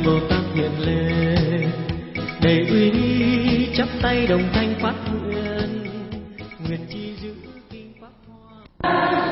Bồ Tát hiện lên, đầy uy nghi chắp tay đồng thanh phát nguyện, nguyện chi giữ kinh pháp hoa.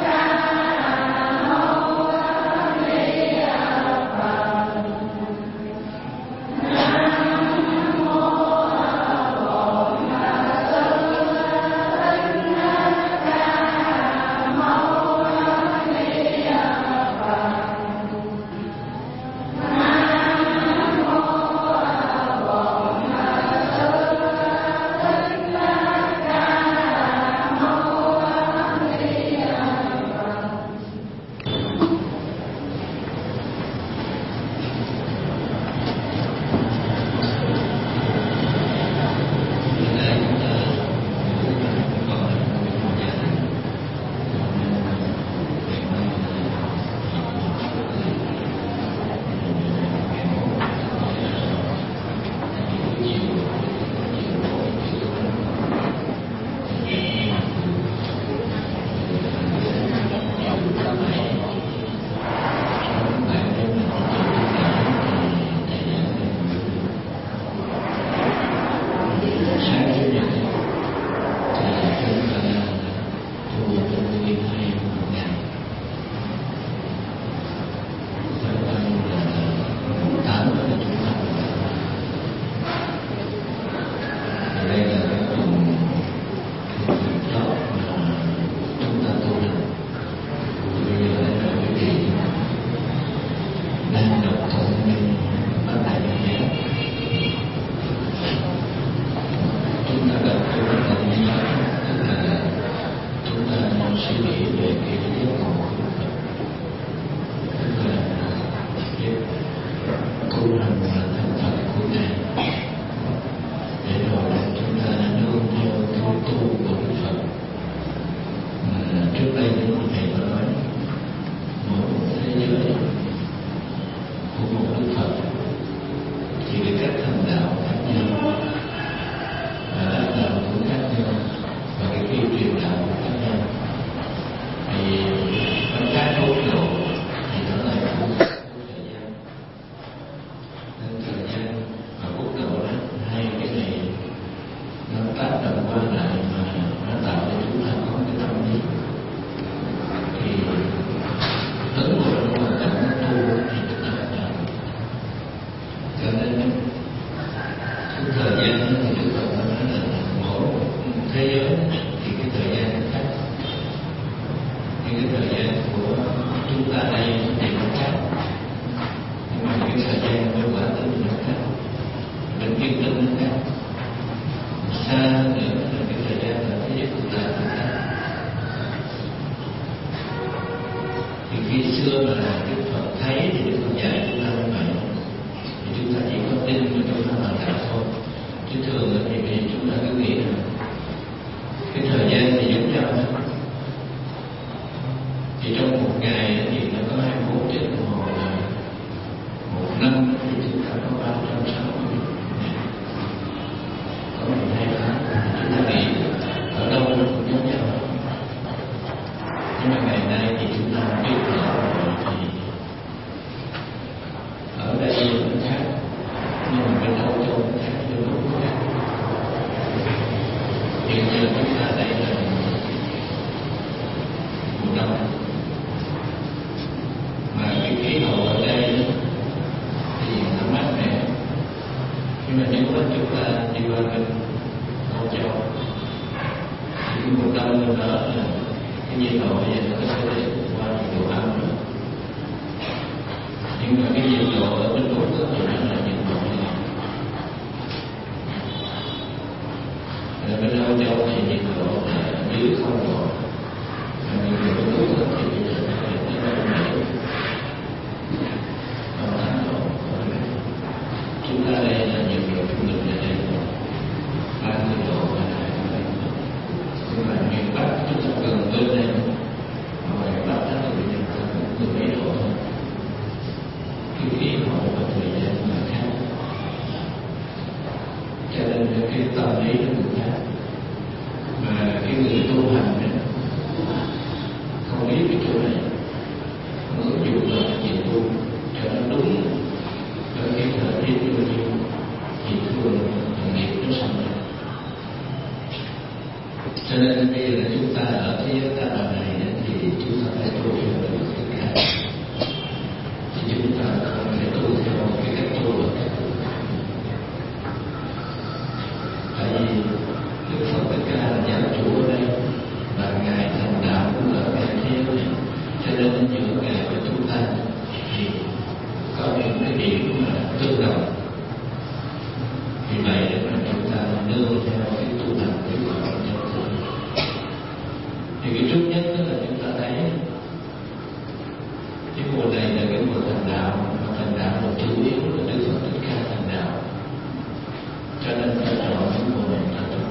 Cái mùa này là cái mùa thành đạo, mà thành đạo là chủ yếu là Đức Phật Thích Ca thành đạo, cho nên phải chọn cái mùa này là tốt.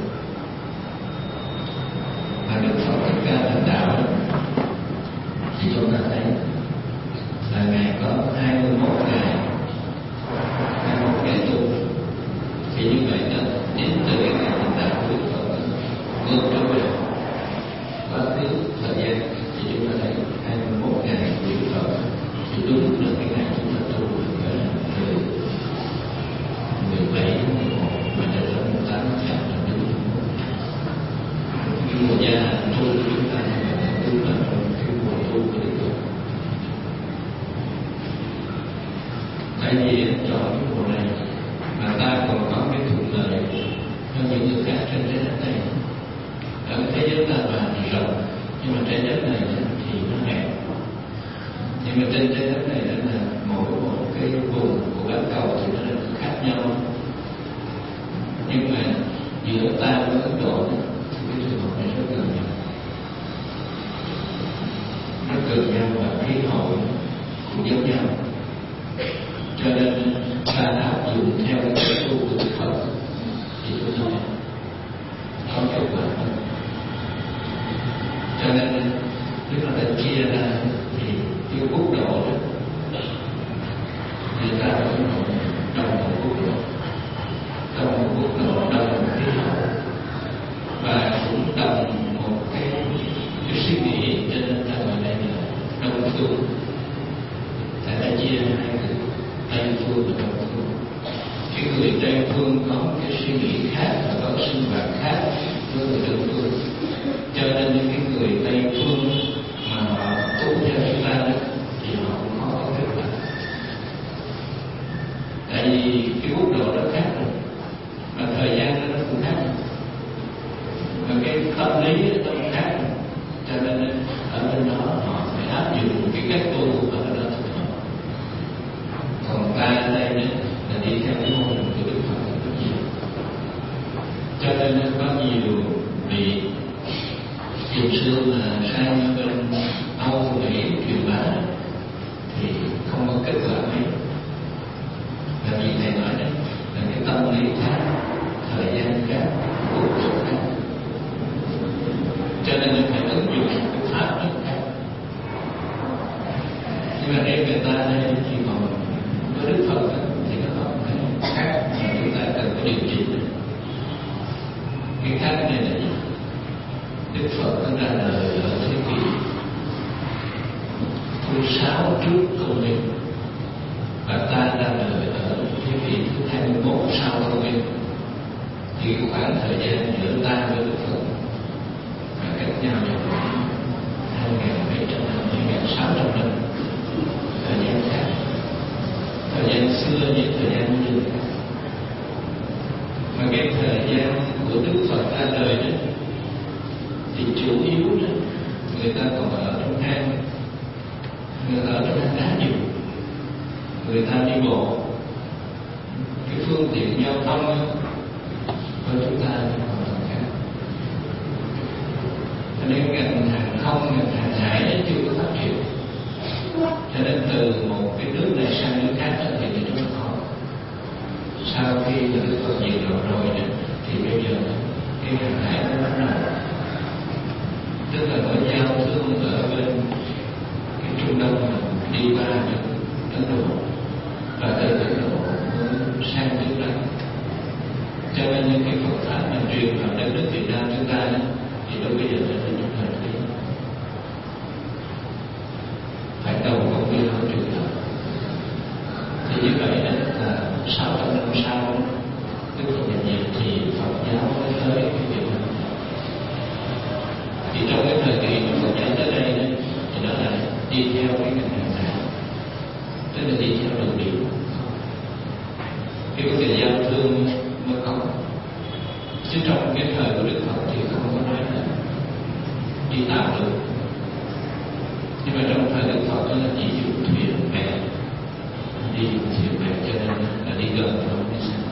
Mà Đức Phật Thích Ca thành đạo thì chúng ta thấy là Ngài có 21 ngày tu. Thì như vậy đó, đến từ cái ngày thành đạo của Đức Phật ngược trở về quá khứ thời gian thì chúng ta thấy 21 ngày của Đức Phật thì đúng là cái ngày chúng ta tu là 17 tháng 11 mà đến tháng 8 tháng là đúng. Cái mùa gia tu của chúng ta là đúng là trong cái mùa tu của Đức Phật. Tại vì chọn cái mùa này mà ta còn có cái thuận lợi cho những người khác trên trái đất này. Ở thế giới ta là thì rộng, nhưng mà trái đất này thì nó hẹp. Nhưng mà trên trái đất này là mỗi một cái vùng của bán cầu thì nó rất khác nhau. Nhưng mà giữa ta với Ấn Độ thì cái trường hợp này rất gần nhau. Nó gần nhau và khí hậu cũng giống nhau. Cho nên ta áp dụng theo cái tu của Đức Phật thì chúng ta có kết quả hơn. Cho nên nếu mà ta chia ra thì cái quốc độ đó người ta cũng đồng một quốc độ, đồng một quốc độ, đồng một khí hậu và cũng đồng một cái suy nghĩ, cho nên ta gọi đây là đông phương. Tại ta chia hai cái Tây phương và Đông phương. Cái người Tây phương có cái suy nghĩ khác và có sinh hoạt khác với người Đông phương. Cho nên những cái người Tây phương mà họ tu theo chúng ta đó thì họ cũng có kết quả. Tại vì cái quốc độ nó khác rồi, mà thời gian nó cũng khác rồi, và cái tâm lý nó cũng khác rồi. Cho nên ở bên đó họ phải áp dụng cái cách tu của họ đó thích hợp. Còn ta ở đây là đi theo cái mô hình của Đức Phật rất nhiều. Cho nên nó có nhiều vị hiện xưa là sang bên Âu Mỹ truyền bá thì không có kết quả mấy. Là vì thầy nói đấy là cái tâm lý khác, thời gian khác, cuộc sống khác. Cho nên nó phải ứng dụng cái pháp rất khác. Nhưng mà riêng người ta đây thì còn với Đức Phật thì nó còn cái khác mà chúng ta cần phải điều chỉnh. Cái khác này là gì? Đức Phật đã ra đời ở thế kỷ thứ 6 trước công nguyên, và ta ra đời ở thế kỷ thứ 21 sau công nguyên. Thì khoảng thời gian giữa ta với Đức Phật là cách nhau khoảng 2.700 năm, 2.600 năm. Thời gian khác, thời gian xưa với thời gian bây giờ. Mà cái thời gian của Đức Phật ra đời đó thì chủ yếu đó người ta còn ở trong hang, người ta ở trong hang đá nhiều, người ta đi bộ, cái phương tiện giao thông với chúng ta hoàn toàn khác. Cho nên ngành hàng không, ngành hàng hải chưa có phát triển. Cho nên từ một cái nước này sang nước khác thì rất là khó. Sau khi Đức Phật diệt rồi thì bây giờ cái hàng hải nó bắt đầu, tức là có giao thương ở bên cái Trung Đông đi qua Ấn Độ và từ Ấn Độ sang nước đó. Cho nên những cái Phật pháp mà truyền vào đất nước Việt Nam chúng ta thì lúc bây giờ trở thành những thời kỳ phải đầu công viên hỗ trợ. Thì như vậy đó là 600 năm sau Đức Phật nhập diệt thì Phật giáo mới tới cái Việt Nam. Thì trong cái thời kỳ mà Phật giáo tới đây đó, thì nó là đi theo cái ngành hàng hải, tức là đi theo đường biển. Cái vấn đề giao thương mới có. Chứ trong cái thời của Đức Phật thì không có nói là đi tàu được. Nhưng mà trong thời Đức Phật đó là chỉ dùng thuyền bè, đi dùng thuyền bè, cho nên là đi gần thôi đi xa.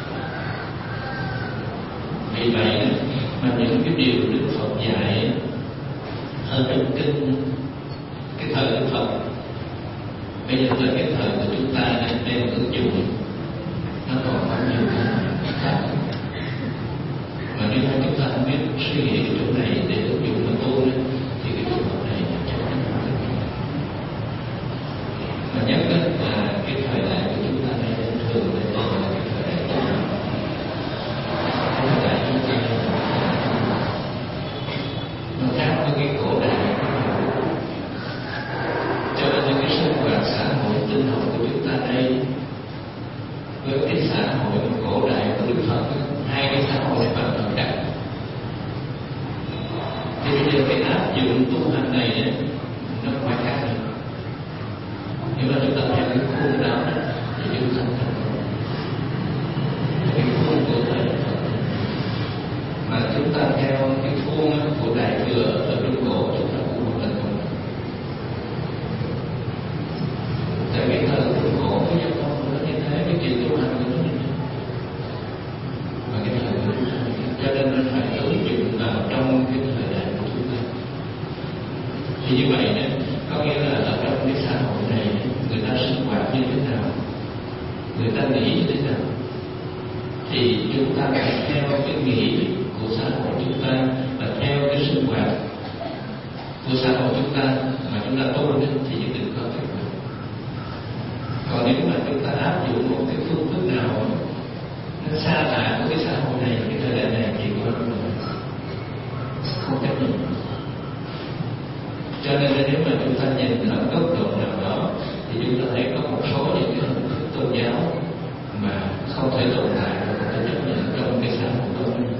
Vì vậy mà những cái điều Đức Phật dạy ở trong kinh cái thời Đức Phật Bây giờ tới cái thời của chúng ta đang ứng dụng nó còn bao nhiêu khác. Mà nếu chúng ta không biết suy nghĩ cái chỗ này để ứng dụng vào tu thì cái trường hợp này chắc chắn không được. Mà nhất là cái thời đại của chúng ta này thường là cái thời đại tu học. Cái thời đại chúng ta nó khác với cái cổ đại. Cho nên cái sinh hoạt xã hội tinh học của chúng ta đây với cái xã hội cổ đại của Đức Phật, hai cái xã hội này hoàn toàn khác. Thì bây giờ cái áp dụng tu hành này nó phải khác hơn. Nhưng mà chúng ta theo cái khuôn đó thì chúng ta thành cái khuôn của Thầy Phật. Mà chúng ta theo cái khuôn của Đại Thừa ở Trung Cổ chúng ta cũng một lần không. Tại vì thời Trung Cổ cái dân tộc nó như thế, cái chuyện tu hành của nó và cái thời của chúng ta, cho nên nó phải ứng dụng vào trong cái thời đại của chúng ta. Thì như vậy đó, có nghĩa là ở trong cái xã hội này người ta sinh hoạt như thế nào, người ta nghĩ như thế nào, thì chúng ta phải theo cái nghĩ của xã hội chúng ta và theo cái sinh hoạt của xã hội chúng ta mà chúng ta tu thì nhất định có kết quả. Còn nếu mà chúng ta áp dụng một cái phương thức nào nó xa lạ của cái xã hội này, cái thời đại này thì không cách được. Cho nên nếu mà chúng ta nhìn ở góc độ nào đó thì chúng ta thấy có một số những cái tôn giáo mà không thể tồn tại và không thể chấp nhận trong cái xã hội của mình.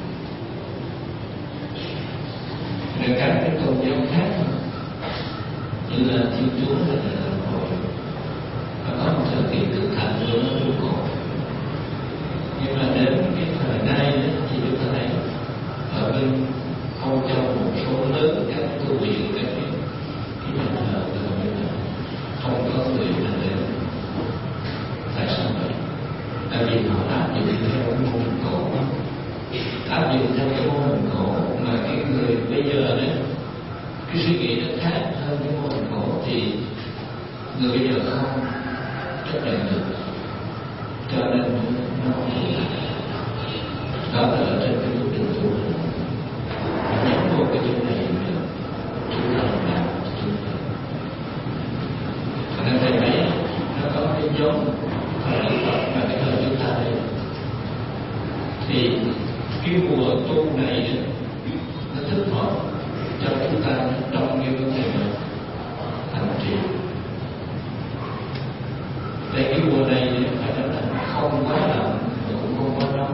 Nên các cái tôn giáo khác như là Thiên Chúa hay là Giáo hội nó có một thời kỳ cực thạnh của nó Trung Cổ. Nhưng mà đến cái thời nay thì chúng ta thấy ở bên Âu Châu một số lớn các tu viện, các cái nhà thờ không có người nào đến. Tại sao vậy? Tại vì họ áp dụng theo cái mô hình cổ, áp dụng theo cái mô hình cổ mà cái người bây giờ đấy cái suy nghĩ nó khác hơn cái mô hình cổ thì người bây giờ không chấp nhận được, cho nên nó không được. Đó là ở trên cái bước đường tu nhắm vô cái chỗ này nữa chúng ta làm chúng ta. Nên thầy thấy nó có cái giống thời Đức Phật và cái thời chúng ta đây. Thì cái mùa tu này nó thích hợp cho chúng ta trong cái vấn đề mà hành trì. Đây cái mùa này phải nói là không quá lạnh mà cũng không quá nóng.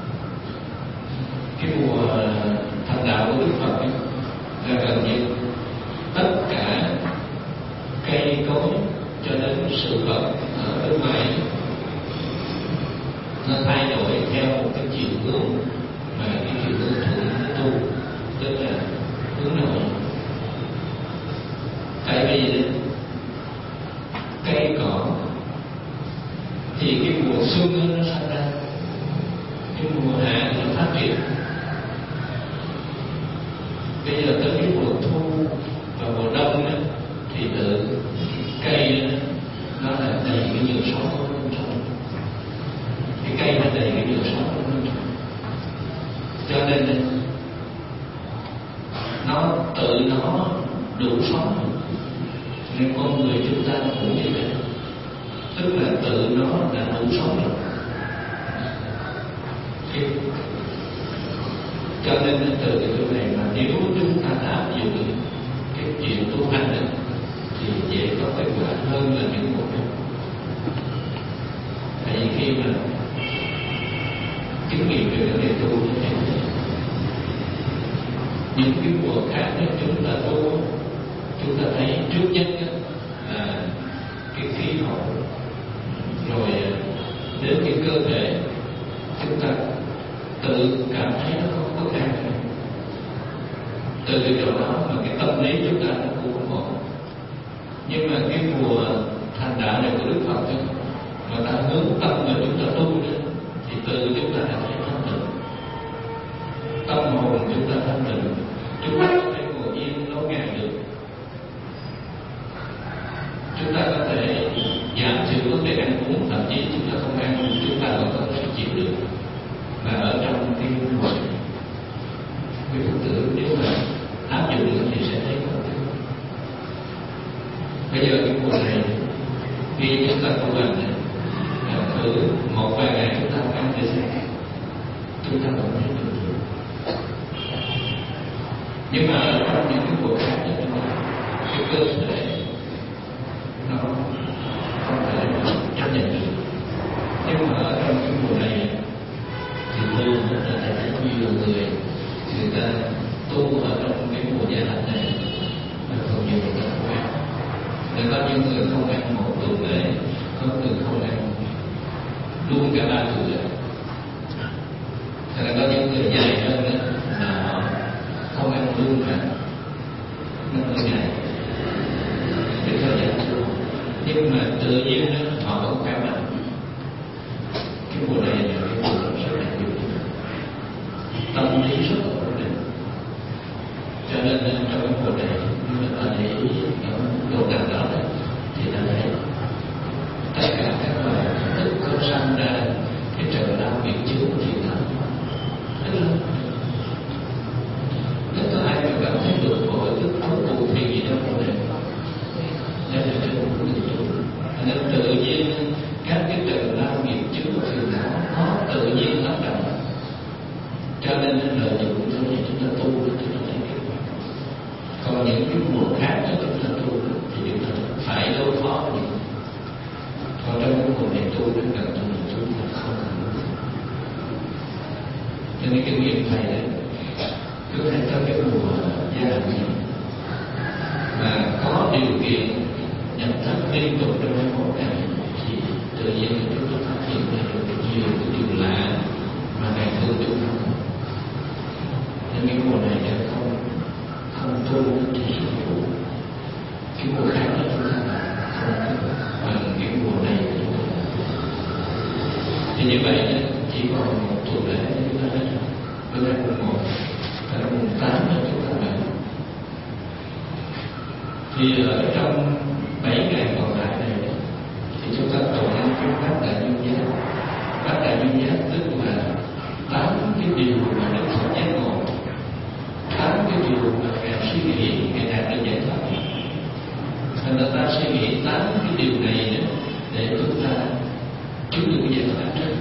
Cái mùa thành đạo của Đức Phật là gần như tất cả cây cối cho đến sự vật ở bên ngoài nó thay đổi theo một cái chiều hướng mà cái chiều hướng thuận tu, tức là hướng nội. Tại vì cây cỏ thì cái mùa xuân nó sinh ra, cái mùa hạ nó phát triển. Bây giờ tới cái mùa thu và mùa đông đó, thì tự cây đó, nó là đầy cái nhiều sống của bên trong. Cái cây nó đầy cái nhiều sống của bên trong. Cho nên nó tự nó đủ sống. Nên con người chúng ta cũng như vậy. Tức là tự nó đã đủ sống rồi. Cho nên từ cái chỗ này mà nếu chúng ta áp dụng cái chuyện tu hành đó, thì dễ có kết quả hơn là những mùa khác. Tại vì khi mà kinh nghiệm về vấn đề tu như thế, những cái mùa khác đó chúng ta tu, chúng ta thấy trước nhất là cái khí hậu, rồi đến cái cơ thể chúng ta tự cảm thấy nó không có an toàn. Từ cái chỗ đó mà cái tâm lý chúng ta nó cũng không ổn. Nhưng mà cái mùa thành đạo này của Đức Phật ấy, mà ta hướng tâm mà chúng ta tu đấy, thì từ chúng ta đã thấy thanh tịnh, tâm hồn chúng ta thanh tịnh, chúng ta có thể ngồi yên lâu ngày được. Chúng ta có thể giảm thiểu vấn đề ăn uống, thậm chí chúng ta không ăn, chúng ta vẫn có thể chịu được. Và ở trong cái mùa cái Phật tử nếu mà áp dụng được thì sẽ thấy có thể. Bây giờ cái mùa này khi chúng ta tu hành thử một vài ngày chúng ta ăn cái gì chúng ta vẫn thấy được. Nhưng mà ở trong những cái mùa khác thì cái cơ thể nó không thể chấp nhận được. Nhưng mà ở trong cái mùa này thì tôi đã thấy nhiều người ta tu ở trong cái mùa gia hạn này không nhiều người ta không ăn. Để có những người không ăn một tuần lễ, có người không ăn luôn cả 3 tuần lễ. Thật ra có những người dài hơn đó là họ không ăn luôn cả 50 ngày để thời gian tu. Nhưng mà tự nhiên đó, họ vẫn khỏe mạnh. Cái mùa này là cái mùa rất là nhiều tâm lý rất là ổn định. Cho nên trong cái mùa này người ta để ý ở độ nào đó thì ta thấy tất cả các loài thức có sanh ra cái trời đau biển chướng thì nó rất lớn. Nếu có ai mà cảm thấy bực bội tức tối buồn thì gì đâu có thể. Đây là cái mùa người tu. Nên tự nhiên các cái trời đau biển chướng thì nó tự nhiên tác động. Cho nên lợi dụng cho nên chúng ta tu để chúng ta thấy kết quả. Còn những cái mùa khác đó chúng ta tu thì chúng ta phải đối phó với những. Còn trong cái mùa này tu đến gần chúng ta không cần. Cho nên kinh nghiệm thầy đấy, cứ thấy tới cái mùa gia hạn này mà có điều kiện nhận thức liên tục trong cái một ngày thì tự nhiên chúng ta phát hiện ra được nhiều cái điều lạ mà ngày thường chúng ta không. Nên cái mùa này nếu không tu thì sẽ phụ. Cái mùa khác đó chúng ta không tu bằng cái mùa này thì như vậy đó, chỉ còn một tuần lễ chúng ta hết. Bữa nay mùng 1, là mùng 8 đó chúng ta về. Thì ở trong 7 ngày còn lại này thì chúng ta tụng cái bát đại duyên giác. Bát đại duyên giác tức là 8 cái điều mà Đức Phật giác ngộ, 8 cái điều mà Ngài suy nghĩ, Ngài đạt được giải thoát. Thành ra ta suy nghĩ 8 cái điều này đó, để chúng ta chứng được cái giải thoát trước.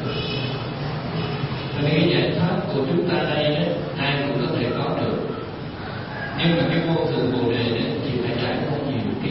Và cái giải thoát của chúng ta đây đó, ai cũng có thể có được. Nhưng mà cái vô thường bồ đề đó thì phải trải qua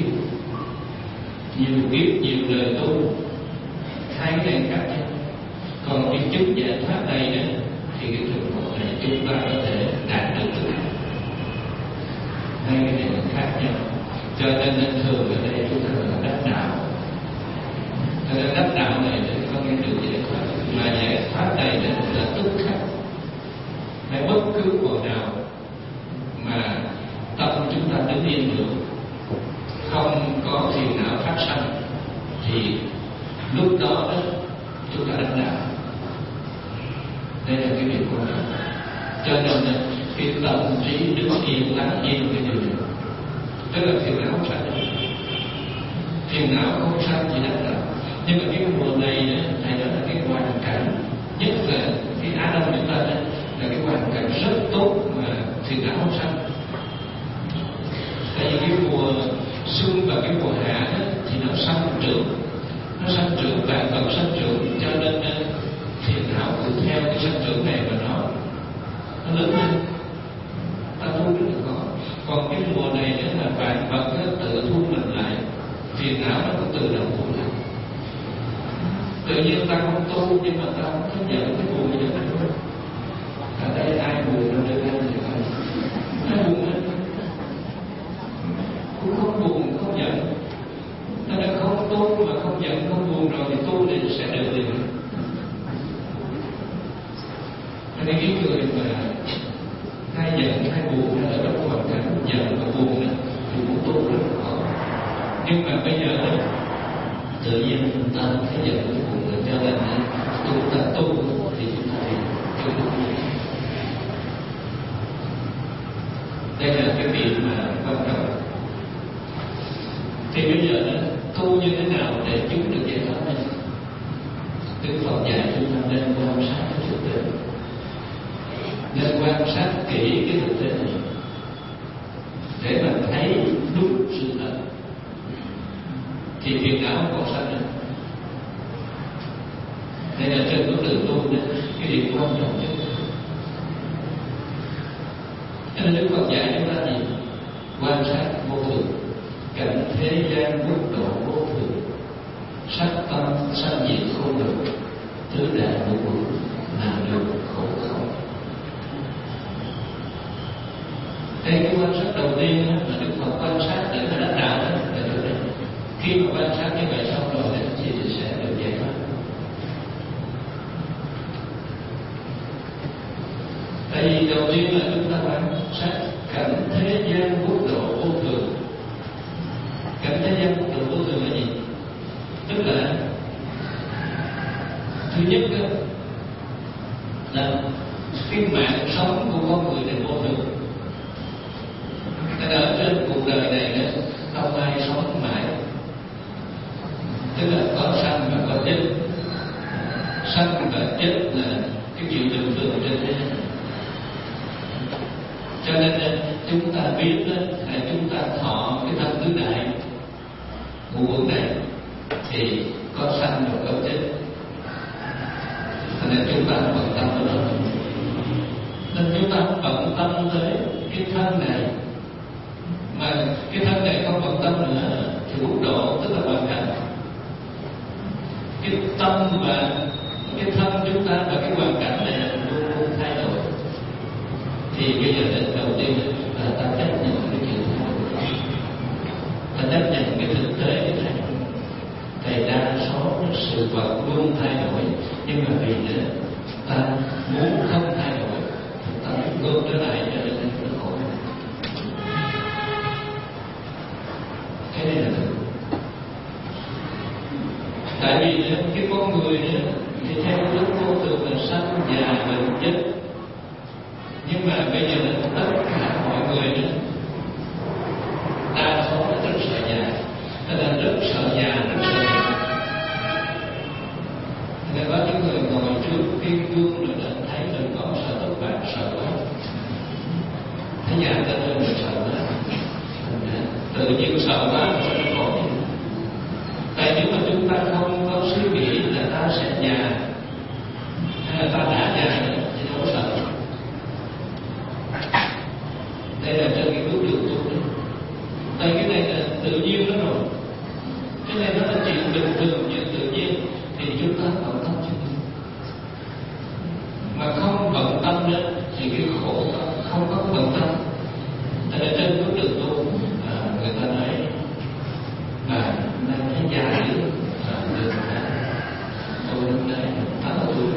nhiều kiếp, nhiều đời tu, hai cái này khác nhau. Còn cái chứng giải thoát này đó thì cái trường hợp này chúng ta có thể đạt được được. Hai cái này là khác nhau. Cho nên thường ở đây chúng ta gọi là đắc đạo. Cho nên đắc đạo này có nghe được giải thoát, mà giải thoát này là tức khắc. Hay bất cứ cuộc nào mà tâm chúng ta đứng yên được, không có phiền não phát sanh, thì lúc đó chúng ta đắc đạo. Đây là cái việc quan trọng. Cho nên cái tâm trí đứng yên, lắng yên cái điều này, tức là phiền não không sanh. Phiền não không sanh chỉ đắc đạo. Nhưng mà cái mùa này thầy nói là cái hoàn cảnh, nhất là cái Á Đông chúng ta là cái hoàn cảnh rất tốt mà phiền não không sanh. Tại vì cái mùa xuân và cái mùa hạ thì nó sanh trưởng, vạn vật sanh trưởng, cho nên phiền não cũng theo cái sanh trưởng này mà nó lớn lên. Ta thu rất là khó. Còn cái mùa này là vạn vật tự thu mình lại, phiền não nó cũng tự động thu lại. Tự nhiên ta không tu nhưng mà ta không có nhận cái buồn gì đó. Ở đây ai buồn đâu đây thì phải. Ai buồn hết. Cũng không buồn, không giận. Ta đã không tu mà không giận, không buồn rồi thì tu thì sẽ được gì. Cho nên cái người mà hay giận, hay buồn hay ở trong hoàn cảnh giận và buồn thì cũng tu rất là khó. Nhưng mà bây giờ tự nhiên chúng ta thấy giận cái buồn rồi, cho nên chúng ta tu thì chúng ta tu. Đây là cái việc mà quan trọng. Thì bây giờ tu như thế nào để chúng được giải thoát này? Đức Phật dạy chúng ta nên quan sát cái thực tế, nên quan sát kỹ cái thực tế này để mà thấy đúng sự thật, thì phiền não không còn sanh nữa. Đây là trên con đường tu đó, cái điều quan trọng nhất. Cho nên Đức Phật dạy chúng ta gì? Quan sát vô thường, cảnh thế gian quốc độ vô thường, sắc tâm sanh diệt không được, tứ đại ngũ uẩn nào được khổ không. Đây cái quan sát đầu tiên đó, mà Đức Phật quan sát để mà đánh đạo đó là chỗ này. Khi mà quan sát như vậy xong rồi thì sẽ được giải thoát. Tại vì đầu tiên là chúng ta quan sát cảnh thế gian quốc độ vô thường. Cảnh thế gian quốc độ vô thường là gì? Tức là thứ nhất là cái mạng sống của con người này vô thường. Nên ở trên cuộc đời này đó, không ai sống mãi. Tức là có sanh và có chết. Sanh và chết là cái chuyện bình thường trên thế giới. Cho nên chúng ta biết đó, là chúng ta thọ cái thân tứ đại ngũ uẩn này thì có sanh và có chết. Cho nên chúng ta không bận tâm tới đó. Nên chúng ta không bận tâm tới cái thân này, mà cái thân này không bận tâm nữa thì quốc độ tức là hoàn cảnh. Cái tâm và cái thân chúng ta và cái hoàn cảnh này luôn luôn thay đổi. Thì bây giờ đến đầu tiên là ta chấp nhận cái chuyện thay đổi, ta chấp nhận cái thực tế như thế. Thầy đa số sự vật luôn thay đổi, nhưng mà vì thế ta muốn không thay đổi, ta ngược trở lại cho nên nó khổ. Cái này là thực. Tại vì cái con người thì theo đức vô thường là sanh già bệnh chết. Nhưng mà bây giờ tất cả mọi người nữa, đa số là rất sợ già, tức là rất sợ già, rất sợ già. Nên có những người ngồi trước cái gương rồi đã thấy mình có sợ tóc bạc, sợ quá. Thấy già ta lên rồi sợ quá. Tự nhiên sợ quá rồi nó khổ. Tại nếu mà chúng ta không có suy nghĩ là ta sẽ già, hay là ta đã già thì không sợ. Đây là trên cái bước đường tu đấy. Tại cái này là tự nhiên đó rồi. Cái này nó là chuyện bình thường, chuyện tự nhiên. Thì chúng ta bận tâm chứ. Mà không bận tâm nữa thì cái khổ không có bận tâm. Tại là trên bước đường tu người ta nói mà đang thấy già dữ được tôi đến đây 80 tuổi.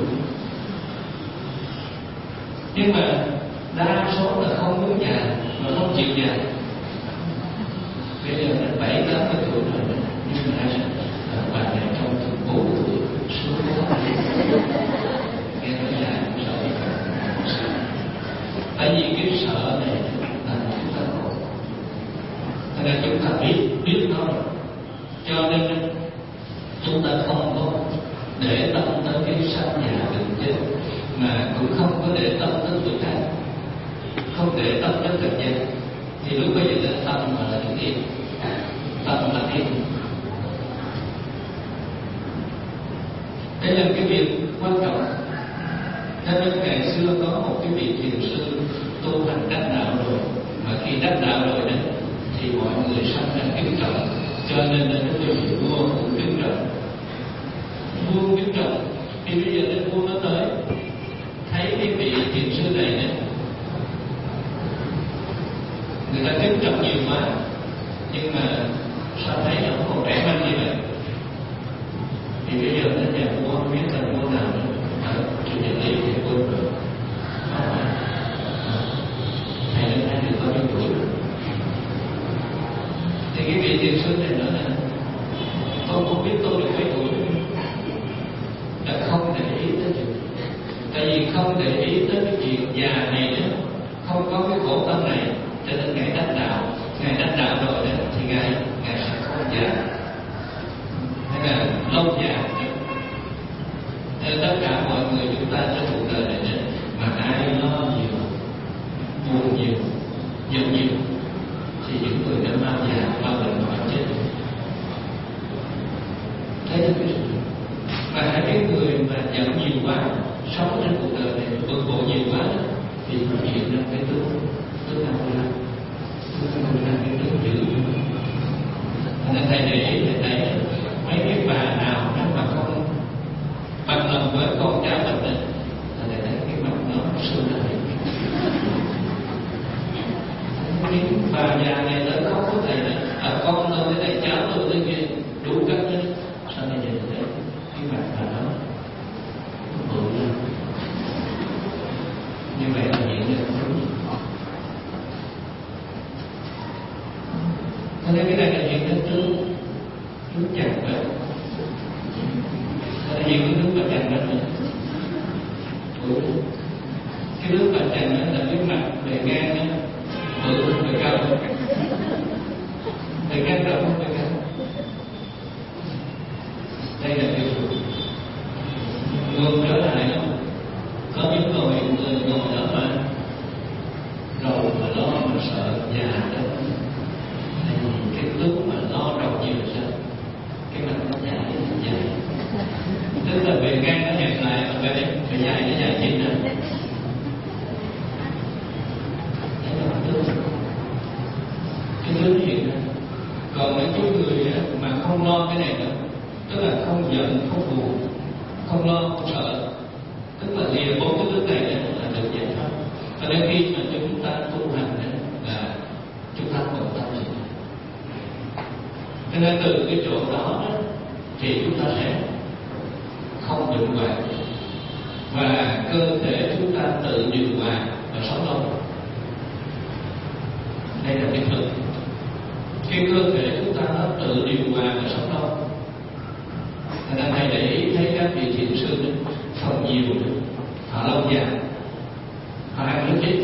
Nhưng mà đa số là không muốn già mà không chịu già. Bây giờ là 70-80 tuổi rồi, nhưng mà bạn này trong 40 tuổi xuống quá. Nghe nói già cũng sợ. Tại vì cái sợ này là chúng ta khổ. Cho nên chúng ta biết nó, cho nên chúng ta không có để tâm tới cái sanh già bệnh chết, mà cũng không có để tâm tới tuổi khác, không để tâm tới thời gian. Thì lúc bây giờ là tâm mà là cái gì? Tâm là cái đây là cái việc quan trọng. Cho nên ngày xưa có một cái vị thiền sư tu hành đắc đạo rồi, mà khi đắc đạo rồi đấy thì mọi người sanh ra kính trọng, cho nên là cái vị vua cũng kính trọng. Vua kính trọng thì bây giờ đến vua nó tới thấy cái vị thiền sư này đấy, người ta kính trọng nhiều quá, nhưng mà sao thấy nó còn trẻ manh như vậy? Thì bây giờ đến nhà vua không biết là vua nào nữa. Chủ nhật lý thì quên rồi. Thầy đến nay thì có bao tuổi rồi. Thì cái vị thiền sư này nói là tôi không biết tôi được mấy tuổi, là không để ý tới chuyện. Tại vì không để ý tới cái chuyện già này nữa, không có cái khổ tâm này, cho nên Ngài đắc đạo. Ngài đắc đạo rồi đó thì Ngài sẽ không già. lâu dài. Nên tất cả mọi người chúng ta trong cuộc đời này mà ai lo nhiều, buồn nhiều, giận nhiều thì những người đã mau già, mau bệnh, mau chết. Thấy không? Mà hai cái người mà giận nhiều quá, sống trên cuộc đời này bực bội nhiều quá thì nó hiện ra cái tướng nào ra, cái tướng dữ. Nên thầy để ý thầy thấy mấy cái bà nào mà không bằng lòng với con cháu mình này, thầy thấy cái mặt nó sưng lại. Cái bà già này tới khóc với thầy là con tôi tới đây, cháu tôi tới kia, đủ cách hết. Sao bây giờ thầy cái mặt bà nó bự lên. Như vậy là hiện lên đúng. Cho nên cái này là hiện lên tướng chặt vậy. Là hiện cái tướng bà chặt đó. Cái tướng bà chặt đó là cái mặt bề ngang đó, bự bề cao. Bề ngang rộng không bề cao. Đây là điều ngược trở lại đó. Có những người ngồi đó mà rầu mà lo mà sợ già đó. Cái tướng mà lo rầu nhiều sao? Cái mặt nó dài. Tức là bề ngang nó hẹp lại, mà bề dài nó dài chỉnh ra. Đấy là mặt tướng. Cái tướng hiện ra. Còn mấy cái người mà không lo cái này nữa, tức là không giận, không buồn, không lo, không sợ, tức là lìa bốn cái tướng này là được giải thoát. Và đến khi mà chúng ta tu hành là chúng ta bận tâm gì. Cho nên từ cái chỗ đó thì chúng ta sẽ không bệnh hoạn và cơ thể chúng ta tự điều hòa và sống lâu. Đây là cái thực. Cái cơ thể chúng ta nó tự điều hòa và sống lâu. Thành ra thầy để ý thấy các vị thiền sư phần nhiều họ lâu dài, họ ăn rất ít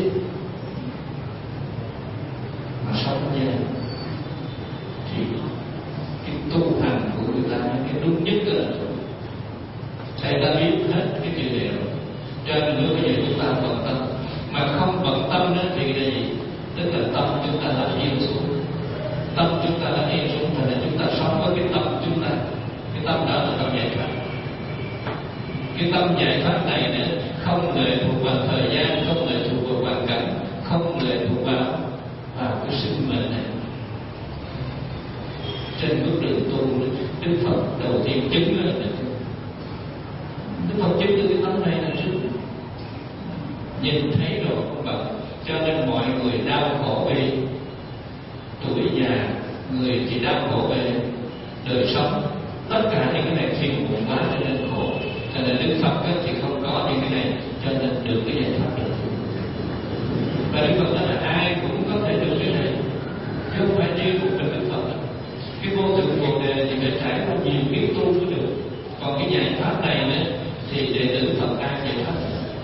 mà sống dài. Thì cái tu hành của người ta cái đúng nhất là thầy ta biết hết cái điều này rồi. Cho nên nếu bây giờ chúng ta bận tâm mà không bận tâm đó thì cái gì? Tức là tâm chúng ta đã yên xuống. Tâm chúng ta đã yên xuống thành là chúng ta sống với cái tâm chúng ta. Cái tâm đó là tâm giải thoát. Cái tâm giải thoát này nữa không lệ thuộc vào thời gian, không lệ thuộc vào hoàn cảnh, không lệ thuộc vào cái sinh mệnh này. Trên bước đường tu, Đức Phật đầu tiên chứng là Đức Phật chứng từ cái tâm này là trước. Nhìn thấy rồi không bận. Cho nên mọi người đau khổ vì tuổi già, người thì đau khổ về đời sống. Tất cả những cái này phiền muộn quá cho nên khổ. Cho nên Đức Phật thì không có những cái này, cho nên được cái giải thoát được. Và Đức Phật nói là ai cũng có thể được cái này, chứ không phải riêng một mình Đức Phật. Cái vô thượng Bồ Đề thì phải trải qua nhiều kiếp tu mới được. Còn cái giải thoát này nữa thì đệ tử Phật ai giải thoát.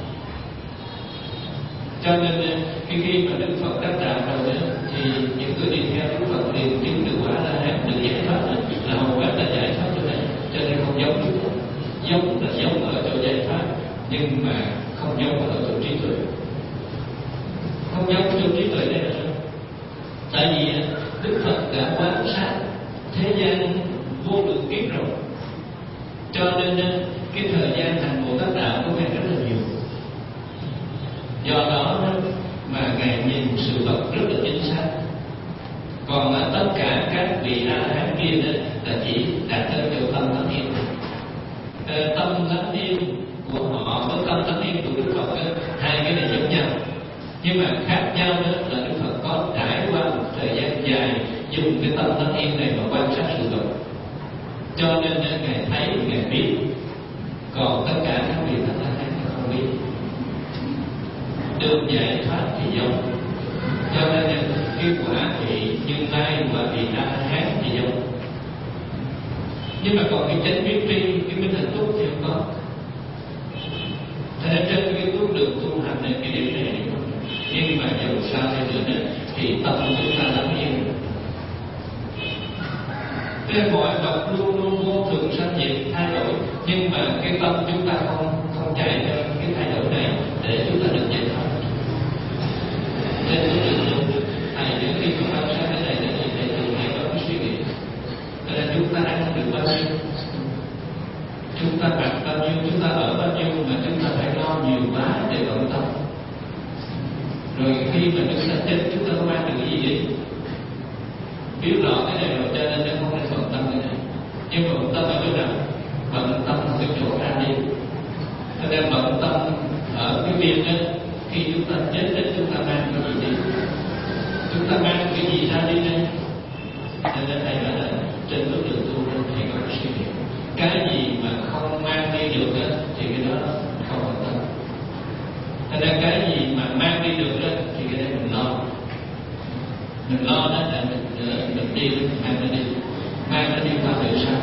Cho nên khi mà Đức Phật đắc đạo rồi thì những người đi theo Đức Phật liền chứng được quả La Hán, được giải thoát là hầu hết là giải thoát chỗ này. Cho nên không giống Đức Phật. Giống là giống ở chỗ giải thoát, nhưng mà không giống ở chỗ trí tuệ. Không giống chỗ trí tuệ đây là sao? Tại vì Đức Phật đã quan sát thế gian vô lượng kiếp rồi, cho nên cái thời gian thành Bồ Tát đạo của Ngài rất là nhiều. Do đó mà Ngài nhìn sự vật rất là chính xác. Còn là tất cả các vị A-la-hán kia là chỉ đạt tới điều tâm tánh yên. Tâm tánh yên của họ với tâm tánh yên của Đức Phật hai cái này giống nhau, nhưng mà khác nhau đó là Đức Phật có trải qua một thời gian dài dùng cái tâm tánh yên này mà quan sát sự vật, cho nên Ngài thấy, Ngài biết. Còn tất cả các vị A La Hán không biết. Được giải thoát thì giống, cho nên cái quả vị Như Lai và vị A La Hán thì giống. Nhưng mà còn cái chánh biết tri, cái minh hạnh túc thì không có. Thế nên trên cái bước đường tu hành này cái điểm này không. Nhưng mà dù sao đi nữa thì tâm chúng ta lắng yên. Thế mọi vật luôn luôn vô thường sanh việc thay đổi, nhưng mà cái tâm chúng ta không chạy theo cái thay đổi này để chúng ta được giải thoát. Nên thầy những khi chúng ta sang cái này thì thầy thường hay có cái suy nghĩ là chúng ta ăn được bao nhiêu, chúng ta mặc bao nhiêu, chúng ta ở bao nhiêu, mà chúng ta phải lo nhiều quá để bận tâm. Rồi khi mà chúng ta chết, chúng ta có mang được cái gì đi? Biết rõ cái này rồi, cho nên nó không nên bận tâm cái này. Nhưng mà bận tâm ở chỗ nào? Bận tâm ở cái chỗ ra đi. Cho nên bận tâm ở cái việc đó, khi chúng ta chết đến chúng ta mang cái gì đi? Chúng ta mang cái gì ra đi đây? Cho nên thầy nói là trên bước đường tu nên thầy có suy nghĩ. Cái gì mà không mang đi được đó, thì cái đó không bận tâm. Cho nên cái gì mà mang đi được đó, thì cái đấy mình lo. Mình lo đó là mình đi, mang nó đi qua đời sau.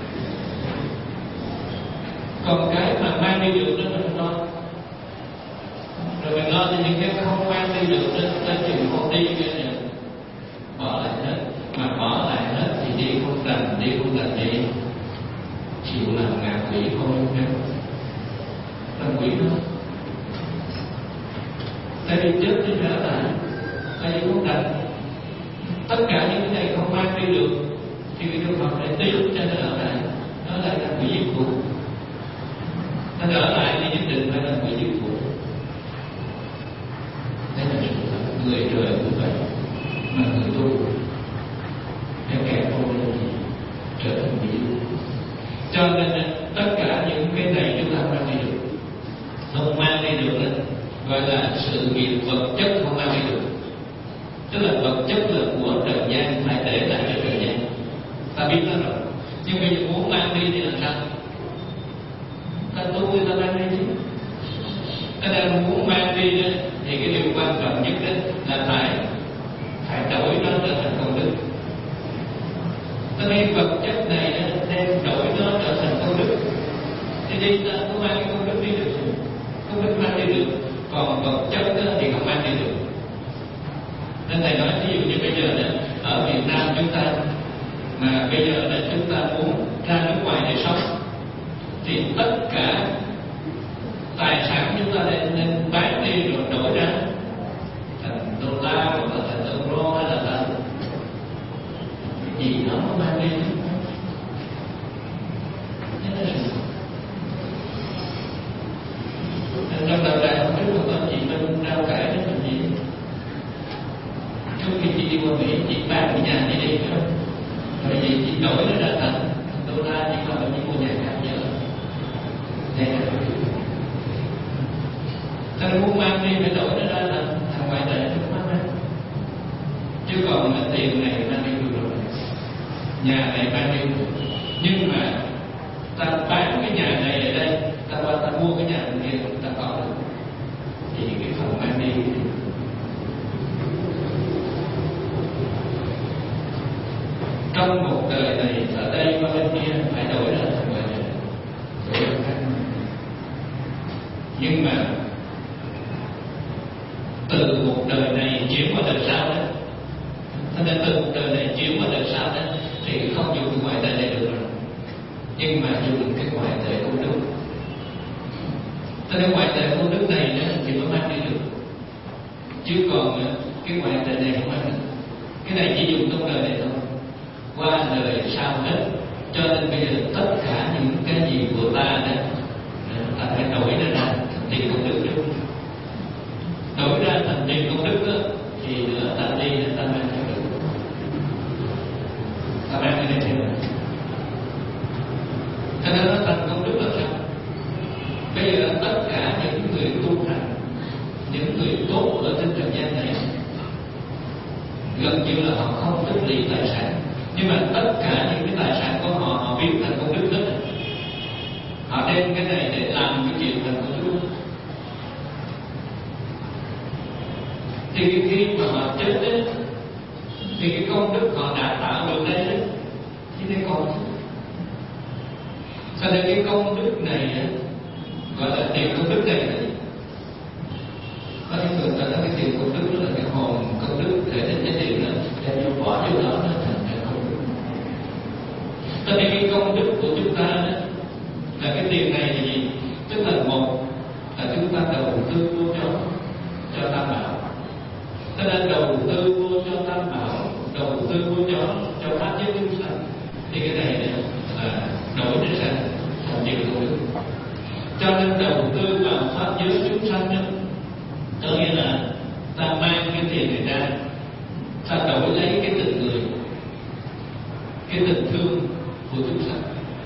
Còn cái mà mang đi được đó mình lo. Rồi mình lo cho những cái không mang đi được đó, tới chừng không đi cái này bỏ lại hết. Mà bỏ lại hết thì đi không làm gì, chịu làm ngạ quỷ không nên làm quỷ đó. Tại vì chết thì trở lại, tại vì không đành. Tất cả những cái này không mang đi được thì cái trường hợp này tiếp cho nó ở lại, nó lại là quỷ diệt phụ. Nó ở lại thì nhất định phải là quỷ diệt phụ. Đây là người trời như vậy, mà người tu để kẻ không nên gì trở thành quỷ diệt phụ. Cho nên tất cả những cái này chúng ta mang đi được, không mang đi được đó gọi là sự nghiệp vật chất không mang đi được. Tức là vật chất là của trần gian, phải để lại cho trần gian. Ta biết đó rồi. Nhưng bây giờ muốn mang đi thì làm sao? Ta tu thì ta mang đi chứ. Ta đang muốn mang đi đó, thì cái điều quan trọng nhất đó là phải đổi nó trở thành công đức. Ta đem vật chất này đó, đem đổi nó trở thành công đức. Thì đi ta có mang cái công đức đi được không? Công đức mang đi được. Còn vật chất đó thì không mang đi được. Nên thầy nói ví dụ như bây giờ đó, ở Việt Nam chúng ta mà bây giờ là chúng ta muốn ra nước ngoài để sống thì tất cả tài sản chúng ta nên bán đi rồi đổi ra thành đô la hoặc là thành euro hay là thành gì đó mà mang đi. Trong đạo tràng không biết một anh chị bên rau cải đó làm gì. Trước khi chị đi qua Mỹ, chị bán cái nhà này đi không? Rồi vậy chị đổi nó ra thành đô la, chị vào chị mua nhà khác giờ. Đây là ta muốn mang đi phải đổi nó ra thành ngoại tệ cho nó ra. Chứ còn tiền này mang đi được rồi, nhà này mang đi được. Nhưng mà ta bán cái nhà này ở đây, ta qua ta mua cái nhà kia, ta có được. Thì cái phần mang đi trong một đời này ở đây qua bên kia phải đổi ra thành ngoại tệ, đổi ra khác. Nhưng mà từ một đời này chuyển qua đời sau đó, cho nên từ một đời này chuyển qua đời sau đó thì không dùng cái ngoại tệ này được rồi, nhưng mà dùng cái ngoại tệ công đức. Cho nên ngoại tệ công đức này đó thì mới mang đi được, chứ còn cái ngoại tệ này không mang được. Cái này chỉ dùng trong đời này thôi, qua đời sau hết. Cho nên bây giờ tất cả những cái gì của ta đó, ta phải đổi nó ra thành tiền công đức trước. Đổi ra thành tiền công đức đó, thì nữa ta đi ta mang theo được. Ta mang cái này theo. Cho nên nó thành công đức là sao? Bây giờ tất cả những người tu hành, những người tốt ở trên trần gian này, gần như là họ không tích lũy tài sản, nhưng mà tất cả những cái tài sản của họ, họ biến thành công đức hết. Họ đem cái này để làm cái chuyện thành công đức. Thì khi mà họ chết đấy, thì cái công đức họ đã tạo được đây đấy, chứ đây còn. Cho nên cái công đức này gọi là tiền công đức này. Có những người ta nói cái tiền công đức đó là cái hồn công đức, để đến cái tiền đó đem vô bỏ vô đó nó thành cái công đức. Cho nên cái công đức của chúng ta đó, Là cái tiền này là gì? Tức là một là chúng ta đầu tư vô cho Tam Bảo. Cho nên đầu tư vô cho Tam Bảo, đầu tư vô cho pháp giới chúng sanh, thì cái này là đổi để thành nhiều công đức. Cho nên đầu tư vào pháp giới chúng sanh đó, có nghĩa là ta mang cái tiền này ra, ta đổi lấy cái tình người, cái tình thương của chúng sanh.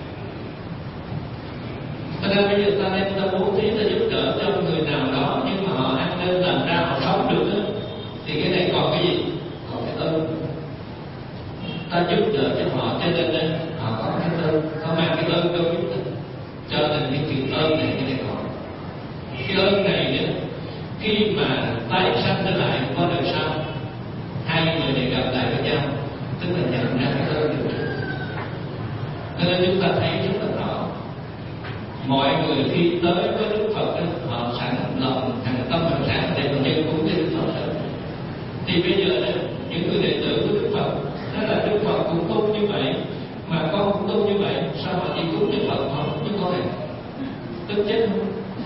Cho nên bây giờ ta đem ta bố thí, ta giúp đỡ cho người nào đó, nhưng mà họ ăn nên làm ra họ sống được đó, thì cái này còn cái gì? Còn cái ơn. Ta giúp đỡ cho họ, cho nên họ có cái ơn, họ mang cái ơn đâu giúp ta. Cho nên cái chuyện ơn này cái này còn. Cái ơn này nữa, khi mà tái sanh trở lại có đời sau, hai người này gặp lại với nhau, tức là nhận ra cái ơn được. Cho nên chúng ta thấy rất là rõ, mọi người khi tới với Đức Phật đó, họ sẵn lòng thành tâm hành sản để mà dân cúng cho Đức Phật. Thì bây giờ đó, những người đệ tử của Đức Phật, đó là Đức Phật cũng tu như vậy, mà con cũng tu như vậy, sao mà chỉ cúng cho Phật không? Chứ con này tức chết không?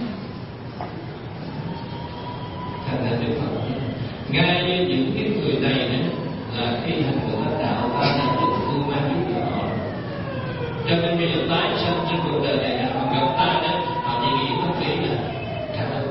Thành ra Đức Phật ngay như những cái người này nữa là khi hành của thánh đạo ta đã được thương mang giúp cho họ. Cho nên bây giờ tái sanh trên cuộc đời này họ gặp ta đó, họ chỉ nghĩ không nghĩ là cảm ơn.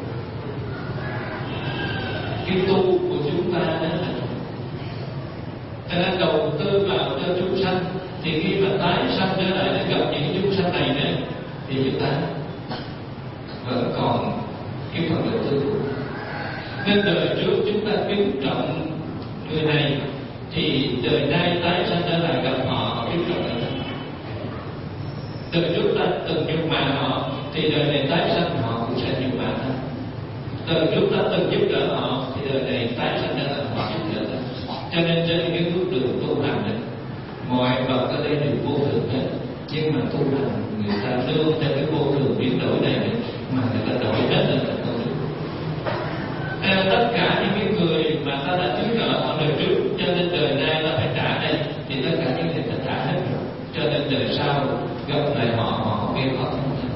Cái tu của chúng ta đó là cho nên đầu tư vào cho chúng sanh, thì khi mà tái sanh trở lại để gặp những chúng sanh này nữa, thì chúng ta vẫn còn cái phần đầu tư. Nên đời trước chúng ta kính trọng người này, thì đời nay tái sanh trở lại gặp họ kính trọng người này. Đời trước ta từng nhục mạ họ, thì đời này tái sanh họ cũng sẽ nhục mạ ta. Đời trước ta từng giúp đỡ họ, thì đời này tái sanh trở lại họ giúp đỡ ta. Cho nên trên cái bước đường tu hành này, mọi vật ở đây đều vô thường hết, nhưng mà tu hành người ta đưa cho cái vô thường biến đổi này mà người ta đổi hết lên là không được. Tất cả những cái người mà ta đã giúp đỡ họ đời trước, cho nên đời nay ta phải trả đây, thì tất cả những người ta trả hết rồi. Cho nên đời sau gặp lại họ kêu họ không thể.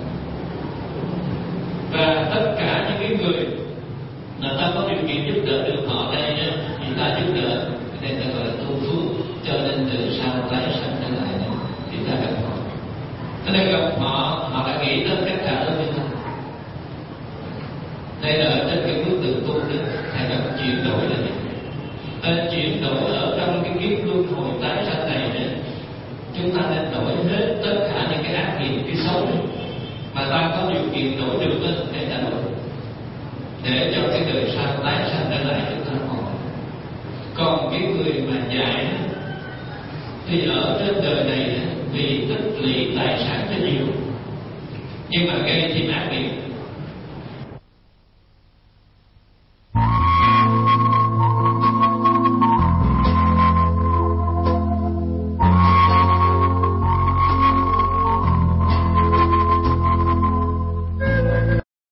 Và tất cả những cái người mà ta có điều kiện giúp đỡ được họ đây đó, thì ta giúp đỡ, nên ta gọi là tu phước. Cho nên đời sau tái sanh trở lại đó, thì ta gặp họ. Cho nên gặp họ, họ đã nghĩ đến cách trả ơn với ta. Đây là trên cái bước đường tu đó, hay là chuyển đổi là gì? Chuyển đổi ở trong cái kiếp luân hồi tái sanh này nữa, chúng ta nên đổi hết tất cả những cái ác nghiệp, cái xấu này mà ta có điều kiện đổi được đó, để ta đổi, để cho cái đời sau tái sanh trở lại chúng ta còn cái người mà dạy thì ở trên đời này vì tích lũy tài sản cho nhiều, nhưng mà gây thêm ác nghiệp,